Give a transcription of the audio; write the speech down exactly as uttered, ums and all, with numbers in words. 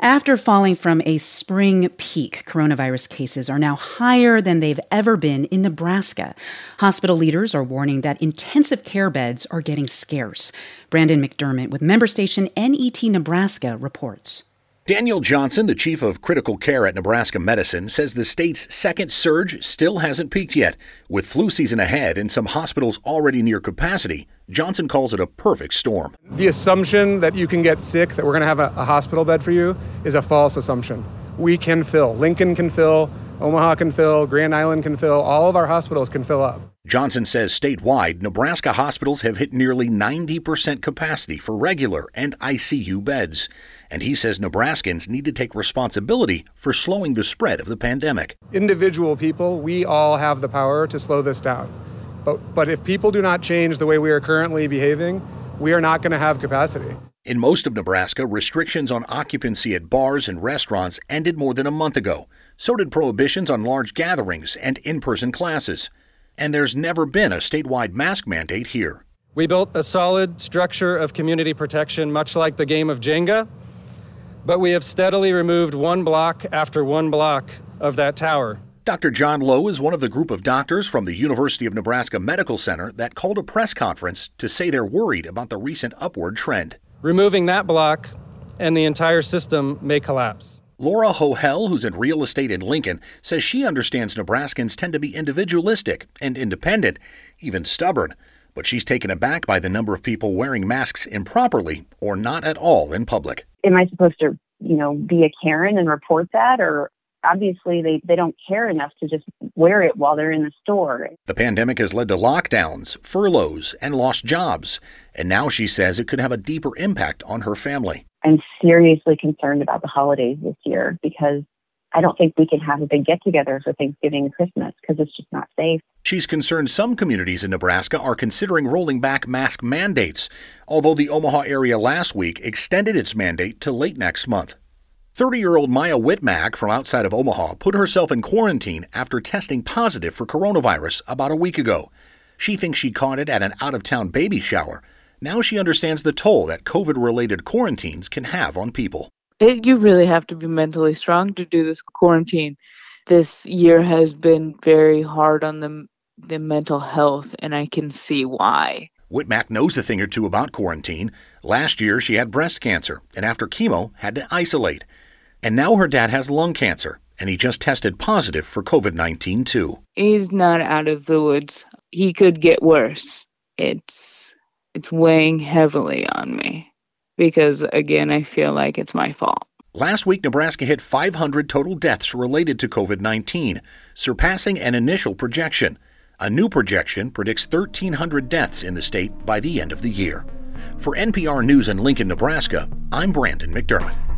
After falling from a spring peak, coronavirus cases are now higher than they've ever been in Nebraska. Hospital leaders are warning that intensive care beds are getting scarce. Brandon McDermott with member station N E T Nebraska reports. Daniel Johnson, the chief of critical care at Nebraska Medicine, says the state's second surge still hasn't peaked yet. With flu season ahead and some hospitals already near capacity, Johnson calls it a perfect storm. The assumption that you can get sick, that we're going to have a, a hospital bed for you, is a false assumption. We can fill. Lincoln can fill. Omaha can fill. Grand Island can fill. All of our hospitals can fill up. Johnson says statewide, Nebraska hospitals have hit nearly ninety percent capacity for regular and I C U beds. And he says Nebraskans need to take responsibility for slowing the spread of the pandemic. Individual people, we all have the power to slow this down. But, but if people do not change the way we are currently behaving, we are not going to have capacity. In most of Nebraska, restrictions on occupancy at bars and restaurants ended more than a month ago. So did prohibitions on large gatherings and in-person classes. And there's never been a statewide mask mandate here. We built a solid structure of community protection, much like the game of Jenga, but we have steadily removed one block after one block of that tower. Doctor John Lowe is one of the group of doctors from the University of Nebraska Medical Center that called a press conference to say they're worried about the recent upward trend. Removing that block and the entire system may collapse. Laura Hohel, who's in real estate in Lincoln, says she understands Nebraskans tend to be individualistic and independent, even stubborn. But she's taken aback by the number of people wearing masks improperly or not at all in public. Am I supposed to, you know, be a Karen and report that? Or obviously they, they don't care enough to just wear it while they're in the store. The pandemic has led to lockdowns, furloughs, and lost jobs. And now she says it could have a deeper impact on her family. I'm seriously concerned about the holidays this year because I don't think we can have a big get-together for Thanksgiving and Christmas because it's just not safe. She's concerned some communities in Nebraska are considering rolling back mask mandates, although the Omaha area last week extended its mandate to late next month. thirty-year-old Maya Whitmack from outside of Omaha put herself in quarantine after testing positive for coronavirus about a week ago. She thinks she caught it at an out-of-town baby shower. Now she understands the toll that COVID-related quarantines can have on people. It, you really have to be mentally strong to do this quarantine. This year has been very hard on the, the mental health, and I can see why. Whitmack knows a thing or two about quarantine. Last year, she had breast cancer, and after chemo, had to isolate. And now her dad has lung cancer, and he just tested positive for COVID nineteen, too. He's not out of the woods. He could get worse. It's, it's weighing heavily on me. Because, again, I feel like it's my fault. Last week, Nebraska hit five hundred total deaths related to COVID nineteen, surpassing an initial projection. A new projection predicts thirteen hundred deaths in the state by the end of the year. For N P R News in Lincoln, Nebraska, I'm Brandon McDermott.